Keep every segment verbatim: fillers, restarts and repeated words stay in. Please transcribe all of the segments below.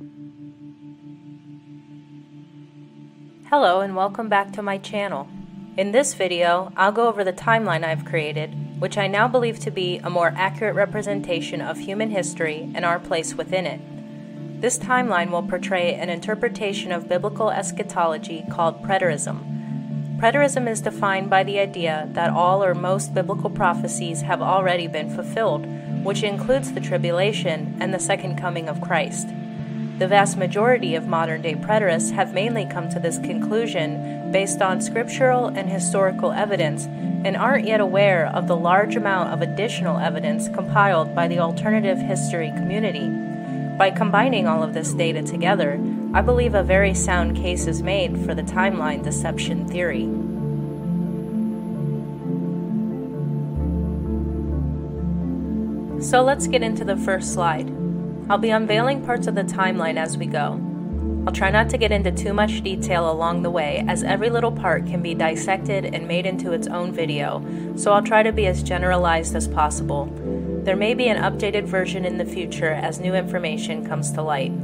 Hello and welcome back to my channel. In this video, I'll go over the timeline I've created, which I now believe to be a more accurate representation of human history and our place within it. This timeline will portray an interpretation of biblical eschatology called preterism. Preterism is defined by the idea that all or most biblical prophecies have already been fulfilled, which includes the tribulation and the second coming of Christ. The vast majority of modern-day preterists have mainly come to this conclusion based on scriptural and historical evidence and aren't yet aware of the large amount of additional evidence compiled by the alternative history community. By combining all of this data together, I believe a very sound case is made for the timeline deception theory. So let's get into the first slide. I'll be unveiling parts of the timeline as we go. I'll try not to get into too much detail along the way, as every little part can be dissected and made into its own video, so I'll try to be as generalized as possible. There may be an updated version in the future as new information comes to light.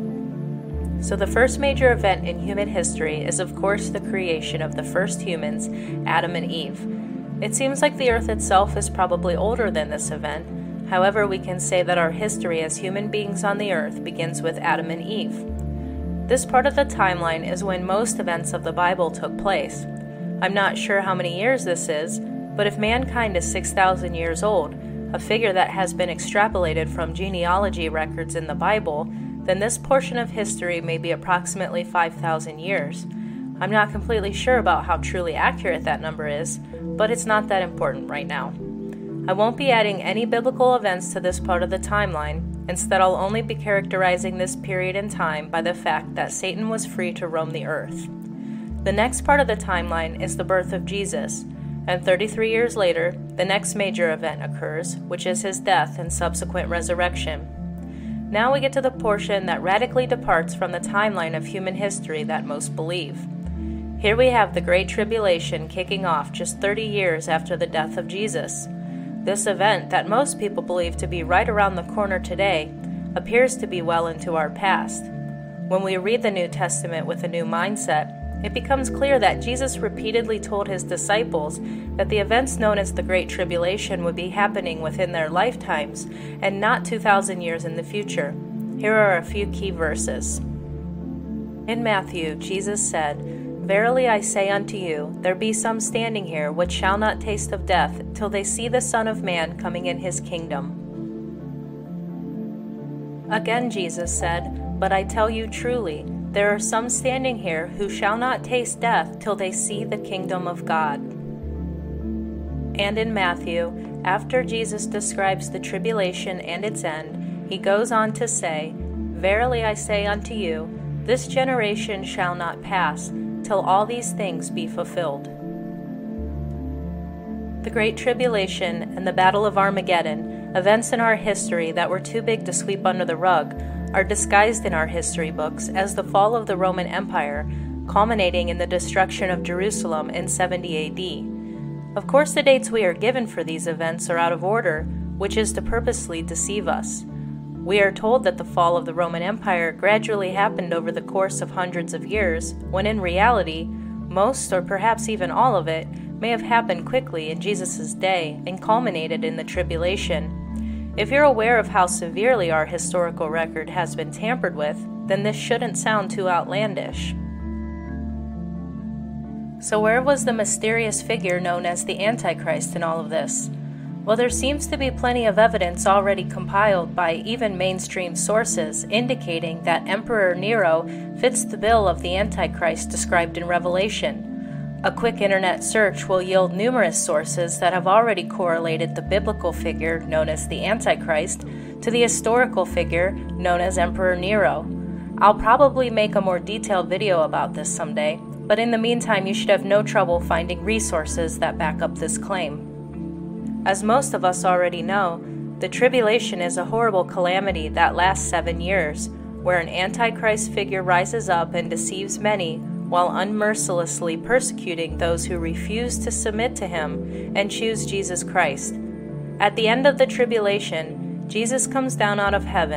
So the first major event in human history is of course the creation of the first humans, Adam and Eve. It seems like the earth itself is probably older than this event. However, we can say that our history as human beings on the earth begins with Adam and Eve. This part of the timeline is when most events of the Bible took place. I'm not sure how many years this is, but if mankind is six thousand years old, a figure that has been extrapolated from genealogy records in the Bible, then this portion of history may be approximately five thousand years. I'm not completely sure about how truly accurate that number is, but it's not that important right now. I won't be adding any biblical events to this part of the timeline. Instead, I'll only be characterizing this period in time by the fact that Satan was free to roam the earth. The next part of the timeline is the birth of Jesus, and thirty-three years later, the next major event occurs, which is his death and subsequent resurrection. Now we get to the portion that radically departs from the timeline of human history that most believe. Here we have the Great Tribulation kicking off just thirty years after the death of Jesus. This event, that most people believe to be right around the corner today, appears to be well into our past. When we read the New Testament with a new mindset, it becomes clear that Jesus repeatedly told his disciples that the events known as the Great Tribulation would be happening within their lifetimes and not two thousand years in the future. Here are a few key verses. In Matthew, Jesus said, "Verily I say unto you, there be some standing here which shall not taste of death till they see the Son of Man coming in his kingdom." Again Jesus said, "But I tell you truly, there are some standing here who shall not taste death till they see the kingdom of God." And in Matthew, after Jesus describes the tribulation and its end, he goes on to say, "Verily I say unto you, this generation shall not pass till all these things be fulfilled." The Great Tribulation and the Battle of Armageddon, events in our history that were too big to sweep under the rug, are disguised in our history books as the fall of the Roman Empire, culminating in the destruction of Jerusalem in seventy A D. Of course, the dates we are given for these events are out of order, which is to purposely deceive us. We are told that the fall of the Roman Empire gradually happened over the course of hundreds of years, when in reality, most or perhaps even all of it may have happened quickly in Jesus' day and culminated in the tribulation. If you're aware of how severely our historical record has been tampered with, then this shouldn't sound too outlandish. So where was the mysterious figure known as the Antichrist in all of this? Well, there seems to be plenty of evidence already compiled by even mainstream sources indicating that Emperor Nero fits the bill of the Antichrist described in Revelation. A quick internet search will yield numerous sources that have already correlated the biblical figure known as the Antichrist to the historical figure known as Emperor Nero. I'll probably make a more detailed video about this someday, but in the meantime you should have no trouble finding resources that back up this claim. As most of us already know, the tribulation is a horrible calamity that lasts seven years, where an Antichrist figure rises up and deceives many while unmercilessly persecuting those who refuse to submit to him and choose Jesus Christ. At the end of the tribulation, Jesus comes down out of heaven,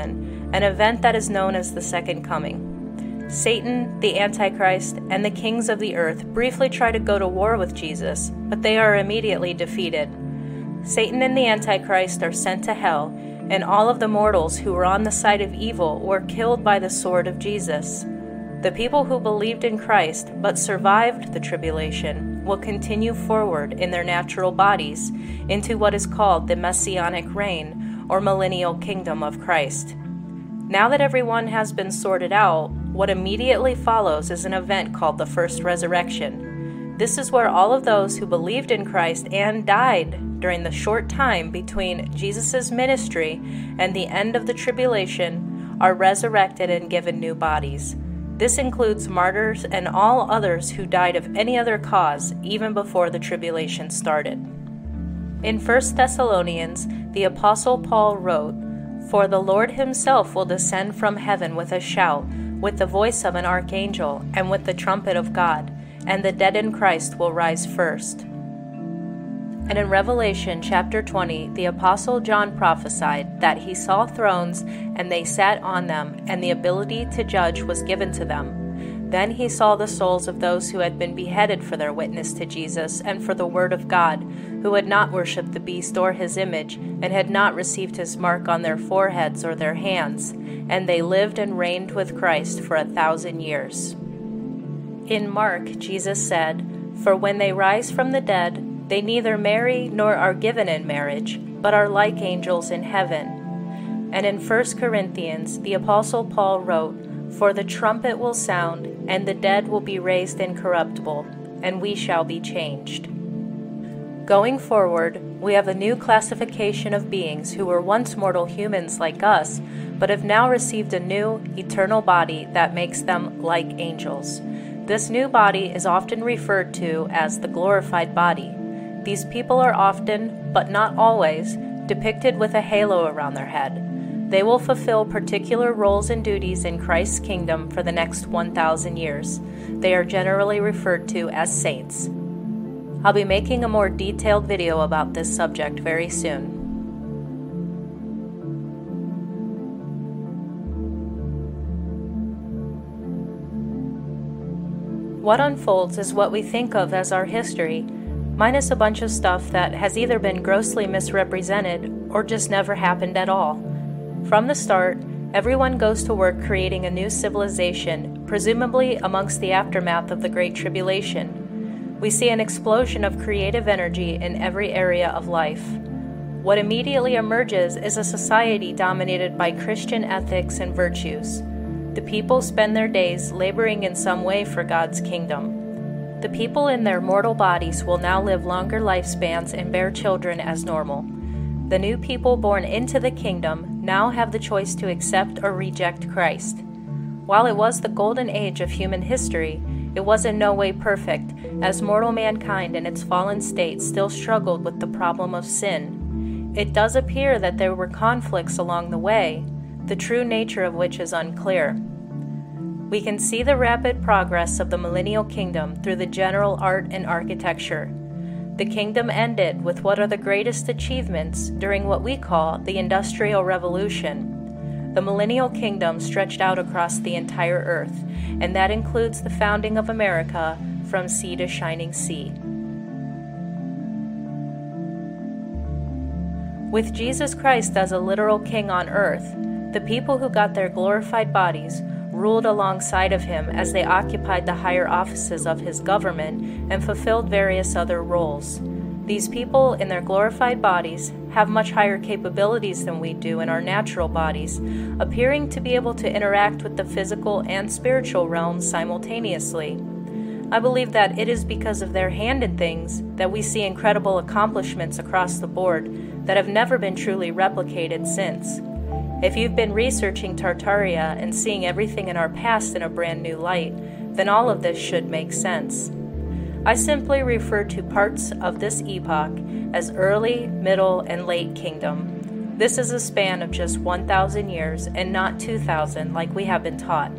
an event that is known as the Second Coming. Satan, the Antichrist, and the kings of the earth briefly try to go to war with Jesus, but they are immediately defeated. Satan and the Antichrist are sent to hell, and all of the mortals who were on the side of evil were killed by the sword of Jesus. The people who believed in Christ but survived the tribulation will continue forward in their natural bodies into what is called the Messianic reign or millennial kingdom of Christ. Now that everyone has been sorted out, what immediately follows is an event called the First Resurrection. This is where all of those who believed in Christ and died during the short time between Jesus' ministry and the end of the tribulation are resurrected and given new bodies. This includes martyrs and all others who died of any other cause even before the tribulation started. In First Thessalonians, the Apostle Paul wrote, "For the Lord himself will descend from heaven with a shout, with the voice of an archangel, and with the trumpet of God, and the dead in Christ will rise first." And in Revelation chapter twenty, the Apostle John prophesied that he saw thrones, and they sat on them, and the ability to judge was given to them. Then he saw the souls of those who had been beheaded for their witness to Jesus and for the word of God, who had not worshipped the beast or his image, and had not received his mark on their foreheads or their hands, and they lived and reigned with Christ for a thousand years. In Mark, Jesus said, "For when they rise from the dead, they neither marry nor are given in marriage, but are like angels in heaven." And in First Corinthians, the Apostle Paul wrote, "For the trumpet will sound, and the dead will be raised incorruptible, and we shall be changed." Going forward, we have a new classification of beings who were once mortal humans like us, but have now received a new, eternal body that makes them like angels. This new body is often referred to as the glorified body. These people are often, but not always, depicted with a halo around their head. They will fulfill particular roles and duties in Christ's kingdom for the next one thousand years. They are generally referred to as saints. I'll be making a more detailed video about this subject very soon. What unfolds is what we think of as our history, minus a bunch of stuff that has either been grossly misrepresented or just never happened at all. From the start, everyone goes to work creating a new civilization, presumably amongst the aftermath of the Great Tribulation. We see an explosion of creative energy in every area of life. What immediately emerges is a society dominated by Christian ethics and virtues. The people spend their days laboring in some way for God's kingdom. The people in their mortal bodies will now live longer lifespans and bear children as normal. The new people born into the kingdom now have the choice to accept or reject Christ. While it was the golden age of human history, it was in no way perfect, as mortal mankind in its fallen state still struggled with the problem of sin. It does appear that there were conflicts along the way, the true nature of which is unclear. We can see the rapid progress of the millennial kingdom through the general art and architecture. The kingdom ended with what are the greatest achievements during what we call the Industrial Revolution. The millennial kingdom stretched out across the entire earth, and that includes the founding of America from sea to shining sea. With Jesus Christ as a literal king on earth, the people who got their glorified bodies ruled alongside of him as they occupied the higher offices of his government and fulfilled various other roles. These people in their glorified bodies have much higher capabilities than we do in our natural bodies, appearing to be able to interact with the physical and spiritual realms simultaneously. I believe that it is because of their hand in things that we see incredible accomplishments across the board that have never been truly replicated since. If you've been researching Tartaria and seeing everything in our past in a brand new light, then all of this should make sense. I simply refer to parts of this epoch as early, middle, and late kingdom. This is a span of just one thousand years and not two thousand like we have been taught.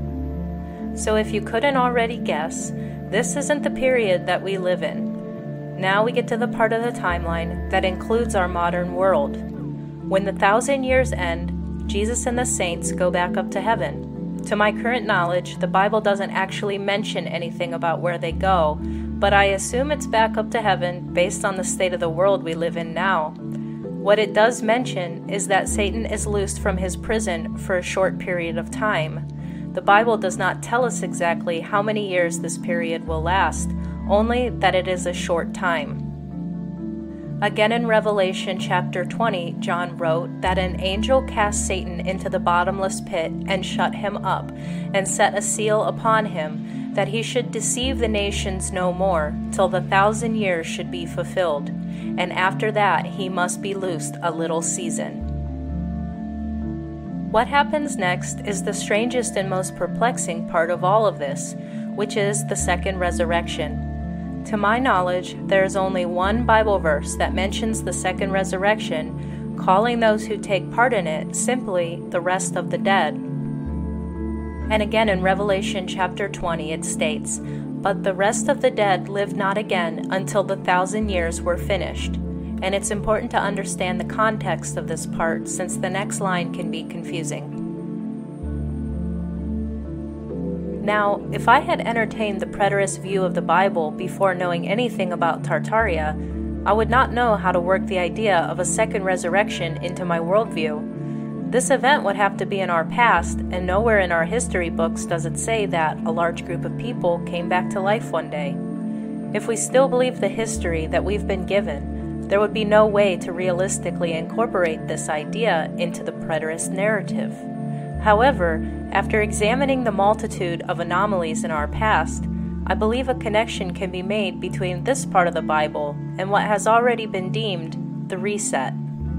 So if you couldn't already guess, this isn't the period that we live in. Now we get to the part of the timeline that includes our modern world. When the thousand years end, Jesus and the saints go back up to heaven. To my current knowledge, the Bible doesn't actually mention anything about where they go, but I assume it's back up to heaven based on the state of the world we live in now. What it does mention is that Satan is loosed from his prison for a short period of time. The Bible does not tell us exactly how many years this period will last, only that it is a short time. Again in Revelation chapter twenty, John wrote that an angel cast Satan into the bottomless pit and shut him up, and set a seal upon him, that he should deceive the nations no more, till the thousand years should be fulfilled, and after that he must be loosed a little season. What happens next is the strangest and most perplexing part of all of this, which is the second resurrection. To my knowledge, there is only one Bible verse that mentions the second resurrection, calling those who take part in it simply the rest of the dead. And again in Revelation chapter twenty it states, "But the rest of the dead lived not again until the thousand years were finished." And it's important to understand the context of this part, since the next line can be confusing. Now, if I had entertained the preterist view of the Bible before knowing anything about Tartaria, I would not know how to work the idea of a second resurrection into my worldview. This event would have to be in our past, and nowhere in our history books does it say that a large group of people came back to life one day. If we still believe the history that we've been given, there would be no way to realistically incorporate this idea into the preterist narrative. However, after examining the multitude of anomalies in our past, I believe a connection can be made between this part of the Bible and what has already been deemed the reset.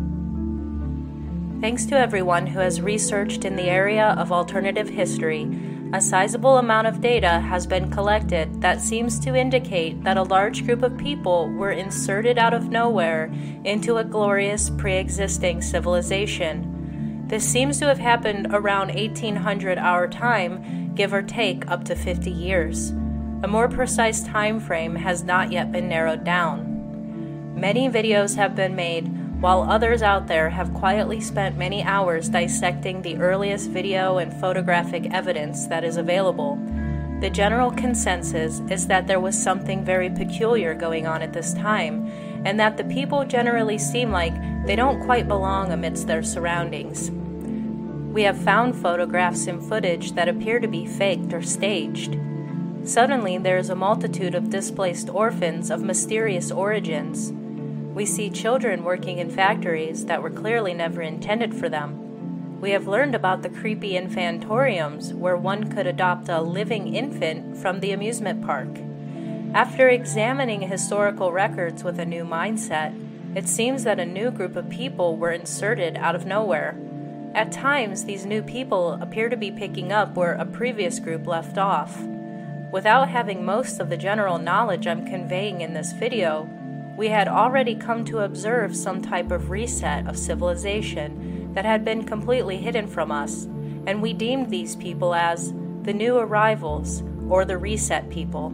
Thanks to everyone who has researched in the area of alternative history, a sizable amount of data has been collected that seems to indicate that a large group of people were inserted out of nowhere into a glorious pre-existing civilization. This seems to have happened around eighteen hundred our time, give or take up to fifty years. A more precise time frame has not yet been narrowed down. Many videos have been made, while others out there have quietly spent many hours dissecting the earliest video and photographic evidence that is available. The general consensus is that there was something very peculiar going on at this time, and that the people generally seem like they don't quite belong amidst their surroundings. We have found photographs and footage that appear to be faked or staged. Suddenly, there is a multitude of displaced orphans of mysterious origins. We see children working in factories that were clearly never intended for them. We have learned about the creepy infantoriums where one could adopt a living infant from the amusement park. After examining historical records with a new mindset, it seems that a new group of people were inserted out of nowhere. At times, these new people appear to be picking up where a previous group left off. Without having most of the general knowledge I'm conveying in this video, we had already come to observe some type of reset of civilization that had been completely hidden from us, and we deemed these people as the new arrivals or the reset people.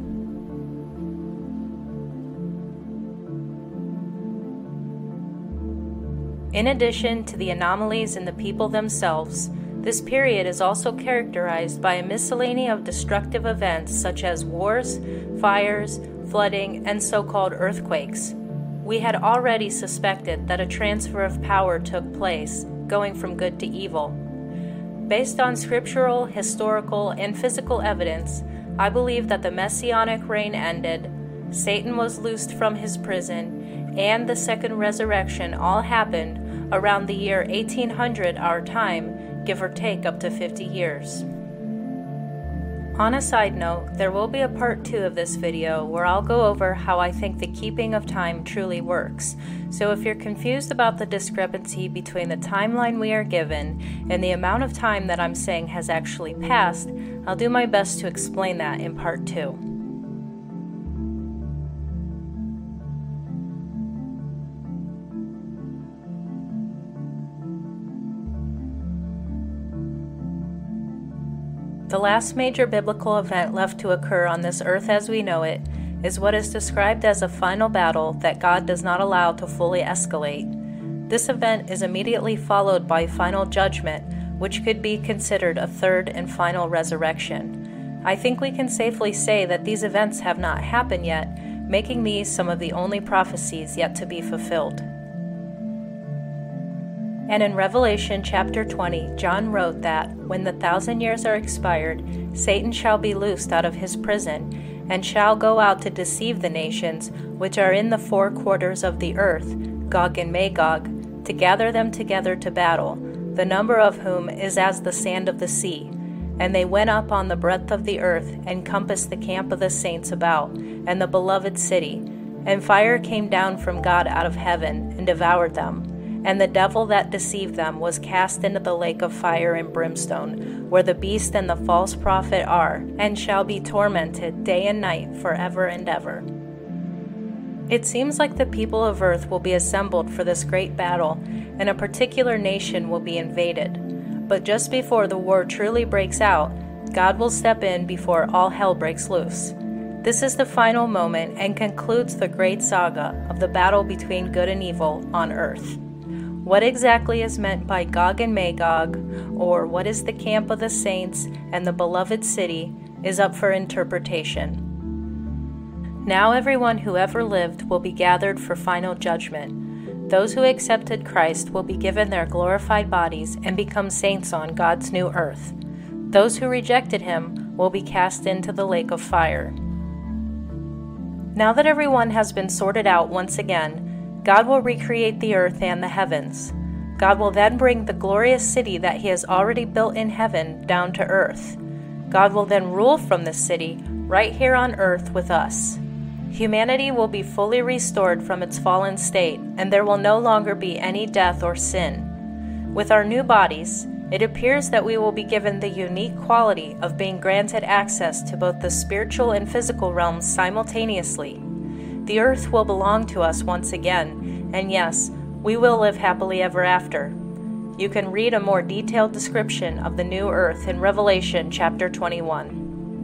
In addition to the anomalies in the people themselves, this period is also characterized by a miscellany of destructive events such as wars, fires, flooding, and so-called earthquakes. We had already suspected that a transfer of power took place, going from good to evil. Based on scriptural, historical, and physical evidence, I believe that the Messianic reign ended, Satan was loosed from his prison, and the second resurrection all happened around the year eighteen hundred our time, give or take up to fifty years. On a side note, there will be a part two of this video where I'll go over how I think the keeping of time truly works. So if you're confused about the discrepancy between the timeline we are given and the amount of time that I'm saying has actually passed, I'll do my best to explain that in part two. The last major biblical event left to occur on this earth as we know it is what is described as a final battle that God does not allow to fully escalate. This event is immediately followed by final judgment, which could be considered a third and final resurrection. I think we can safely say that these events have not happened yet, making these some of the only prophecies yet to be fulfilled. And in Revelation chapter twenty, John wrote that, when the thousand years are expired, Satan shall be loosed out of his prison, and shall go out to deceive the nations which are in the four quarters of the earth, Gog and Magog, to gather them together to battle, the number of whom is as the sand of the sea. And they went up on the breadth of the earth, and compassed the camp of the saints about, and the beloved city. And fire came down from God out of heaven, and devoured them. And the devil that deceived them was cast into the lake of fire and brimstone, where the beast and the false prophet are, and shall be tormented day and night forever and ever. It seems like the people of earth will be assembled for this great battle, and a particular nation will be invaded. But just before the war truly breaks out, God will step in before all hell breaks loose. This is the final moment and concludes the great saga of the battle between good and evil on earth. What exactly is meant by Gog and Magog, or what is the camp of the saints and the beloved city, is up for interpretation. Now everyone who ever lived will be gathered for final judgment. Those who accepted Christ will be given their glorified bodies and become saints on God's new earth. Those who rejected him will be cast into the lake of fire. Now that everyone has been sorted out once again, God will recreate the earth and the heavens. God will then bring the glorious city that he has already built in heaven down to earth. God will then rule from this city right here on earth with us. Humanity will be fully restored from its fallen state, and there will no longer be any death or sin. With our new bodies, it appears that we will be given the unique quality of being granted access to both the spiritual and physical realms simultaneously. The earth will belong to us once again, and yes, we will live happily ever after. You can read a more detailed description of the new earth in Revelation chapter twenty-one.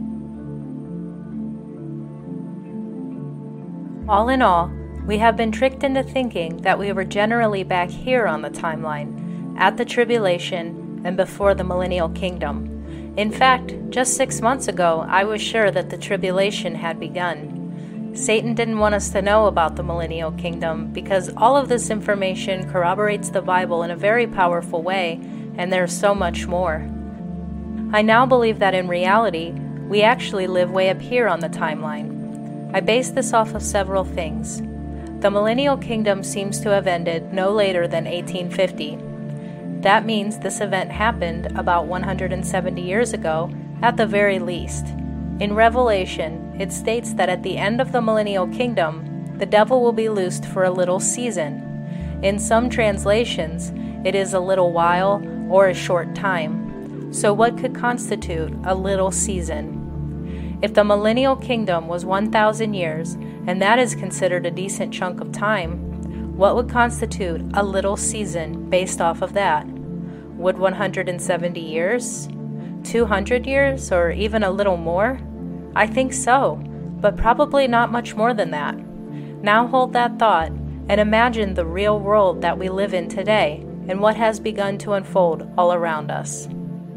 All in all, we have been tricked into thinking that we were generally back here on the timeline, at the tribulation and before the millennial kingdom. In fact, just six months ago, I was sure that the tribulation had begun. Satan didn't want us to know about the millennial kingdom because all of this information corroborates the Bible in a very powerful way, and there's so much more. I now believe that in reality, we actually live way up here on the timeline. I base this off of several things. The millennial kingdom seems to have ended no later than eighteen fifty. That means this event happened about one hundred seventy years ago, at the very least. In Revelation, it states that at the end of the millennial kingdom, the devil will be loosed for a little season. In some translations, it is a little while or a short time. So what could constitute a little season? If the millennial kingdom was one thousand years, and that is considered a decent chunk of time, what would constitute a little season based off of that? Would one hundred seventy years? two hundred years, or even a little more? I think so, but probably not much more than that. Now hold that thought, and imagine the real world that we live in today, and what has begun to unfold all around us.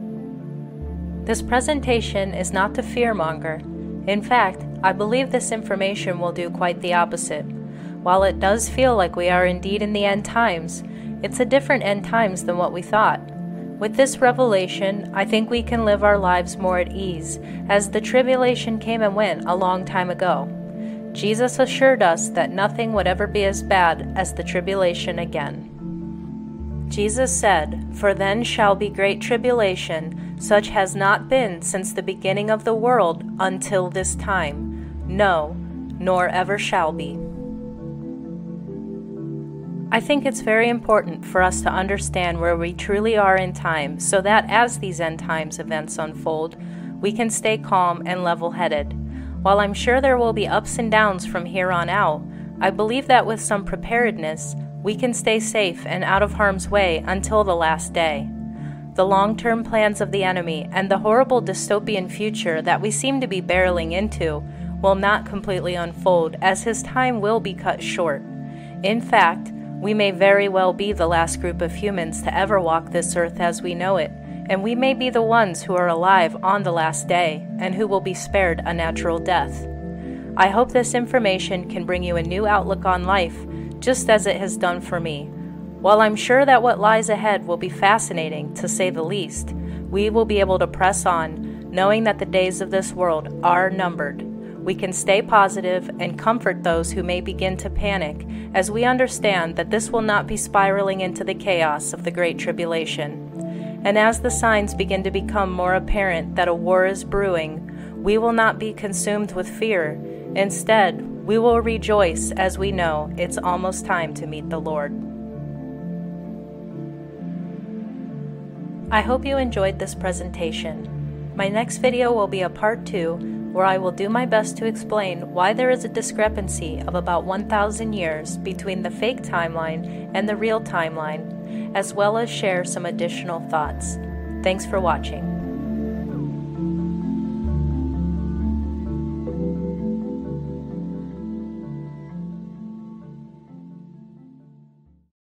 This presentation is not to fearmonger. In fact, I believe this information will do quite the opposite. While it does feel like we are indeed in the end times, it's a different end times than what we thought. With this revelation, I think we can live our lives more at ease, as the tribulation came and went a long time ago. Jesus assured us that nothing would ever be as bad as the tribulation again. Jesus said, "For then shall be great tribulation, such has not been since the beginning of the world until this time, no, nor ever shall be." I think it's very important for us to understand where we truly are in time, so that as these end times events unfold, we can stay calm and level-headed. While I'm sure there will be ups and downs from here on out, I believe that with some preparedness, we can stay safe and out of harm's way until the last day. The long-term plans of the enemy and the horrible dystopian future that we seem to be barreling into will not completely unfold, as his time will be cut short. In fact, we may very well be the last group of humans to ever walk this earth as we know it, and we may be the ones who are alive on the last day and who will be spared a natural death. I hope this information can bring you a new outlook on life, just as it has done for me. While I'm sure that what lies ahead will be fascinating, to say the least, we will be able to press on, knowing that the days of this world are numbered. We can stay positive and comfort those who may begin to panic, as we understand that this will not be spiraling into the chaos of the Great Tribulation. And as the signs begin to become more apparent that a war is brewing, we will not be consumed with fear. Instead, we will rejoice as we know it's almost time to meet the Lord. I hope you enjoyed this presentation. My next video will be a part two, where I will do my best to explain why there is a discrepancy of about one thousand years between the fake timeline and the real timeline, as well as share some additional thoughts. Thanks for watching.